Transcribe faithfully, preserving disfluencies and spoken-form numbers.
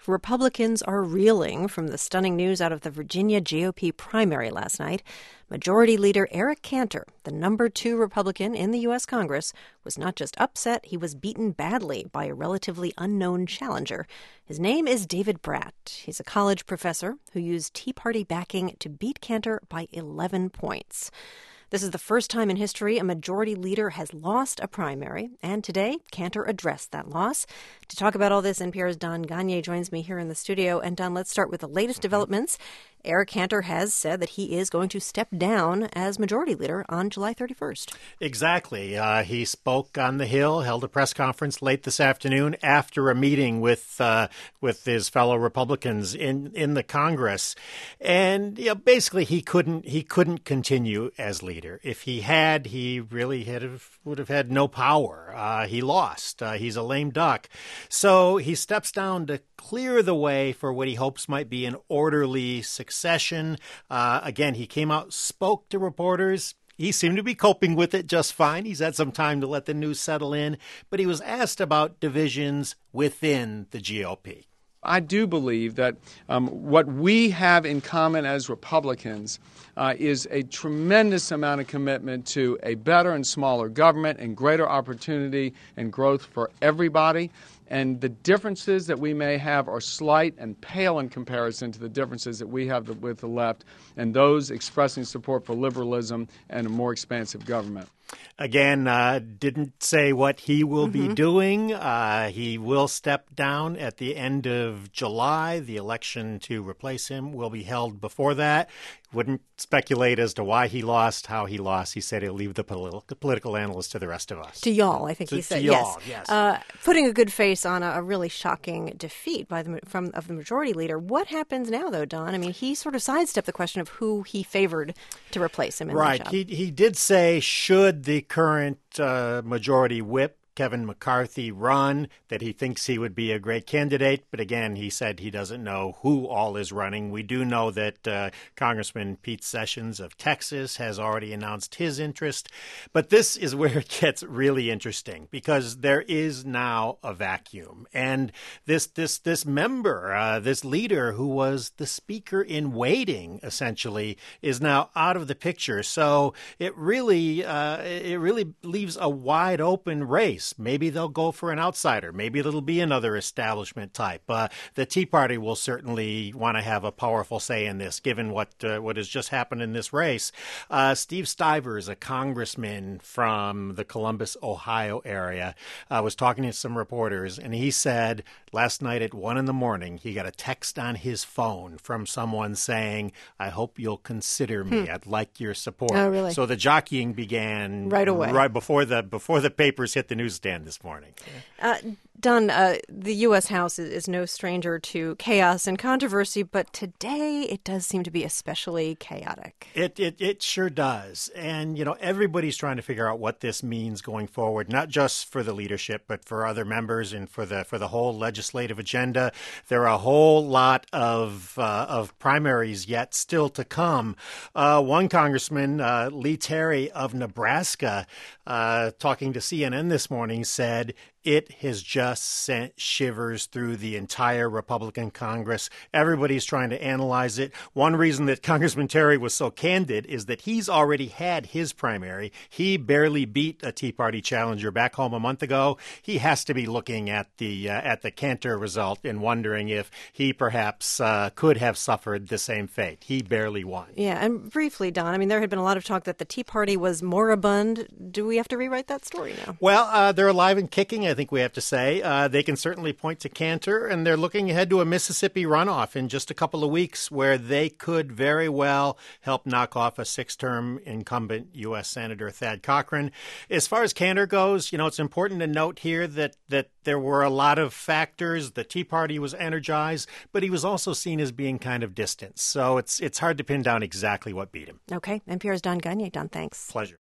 Republicans are reeling from the stunning news out of the Virginia G O P primary last night. Majority Leader Eric Cantor, the number two Republican in the U S. Congress, was not just upset, he was beaten badly by a relatively unknown challenger. His name is David Brat. He's a college professor who used Tea Party backing to beat Cantor by eleven points. This is the first time in history a majority leader has lost a primary, and today Cantor addressed that loss. To talk about all this, N P R's Don Gonyea joins me here in the studio. And Don, let's start with the latest developments. Eric Cantor has said that he is going to step down as majority leader on July thirty-first. Exactly. Uh, he spoke on the Hill, held a press conference late this afternoon after a meeting with uh, with his fellow Republicans in, in the Congress, and you know, basically he couldn't he couldn't continue as leader. If he had, he really had would have had no power. Uh, he lost. Uh, he's a lame duck. So he steps down to clear the way for what he hopes might be an orderly succession. Uh, again, he came out, spoke to reporters. He seemed to be coping with it just fine. He's had some time to let the news settle in, but he was asked about divisions within the G O P. I do believe that um, what we have in common as Republicans uh, is a tremendous amount of commitment to a better and smaller government and greater opportunity and growth for everybody. And the differences that we may have are slight and pale in comparison to the differences that we have with the left and those expressing support for liberalism and a more expansive government. Again, uh, didn't say what he will Mm-hmm. be doing. Uh, he will step down at the end of July. The election to replace him will be held before that. Wouldn't speculate as to why he lost, how he lost. He said he'll leave the politi- political analysts to the rest of us. To y'all, I think to, he said. To y'all, yes. yes. Uh, putting a good face on a, a really shocking defeat by the from of the majority leader. What happens now, though, Don? I mean, he sort of sidestepped the question of who he favored to replace him in right. that job. He he did say, should the current uh, majority whip Kevin McCarthy run, that he thinks he would be a great candidate. But again, he said he doesn't know who all is running. We do know that uh, Congressman Pete Sessions of Texas has already announced his interest. But this is where it gets really interesting, because there is now a vacuum. And this this this member, uh, this leader who was the speaker in waiting, essentially, is now out of the picture. So it really uh, it really leaves a wide open race. Maybe they'll go for an outsider. Maybe it'll be another establishment type. Uh, the Tea Party will certainly want to have a powerful say in this, given what uh, what has just happened in this race. Uh, Steve Stivers, a congressman from the Columbus, Ohio area, uh, was talking to some reporters, and he said last night at one in the morning he got a text on his phone from someone saying, "I hope you'll consider me. Hmm. I'd like your support." Oh, really? So the jockeying began right away, right before the before the papers hit the news stand this morning. Uh, Don, uh, the U S. House is, is no stranger to chaos and controversy, but today it does seem to be especially chaotic. It, it it sure does. And, you know, everybody's trying to figure out what this means going forward, not just for the leadership, but for other members and for the for the whole legislative agenda. There are a whole lot of uh, of primaries yet still to come. Uh, one congressman, uh, Lee Terry of Nebraska, uh, talking to C N N this morning, said it has just sent shivers through the entire Republican Congress. Everybody's trying to analyze it. One reason that Congressman Terry was so candid is that he's already had his primary. He barely beat a Tea Party challenger back home a month ago. He has to be looking at the uh, at the Cantor result and wondering if he perhaps uh, could have suffered the same fate. He barely won. Yeah, and briefly, Don, I mean, there had been a lot of talk that the Tea Party was moribund. Do we have to rewrite that story now? Well, uh, they're alive and kicking, I think we have to say. Uh, they can certainly point to Cantor, and they're looking ahead to a Mississippi runoff in just a couple of weeks where they could very well help knock off a six-term incumbent U S. Senator Thad Cochran. As far as Cantor goes, you know, it's important to note here that that there were a lot of factors. The Tea Party was energized, but he was also seen as being kind of distant. So it's it's hard to pin down exactly what beat him. Okay. N P R's Don Gonyea. Don, thanks. Pleasure.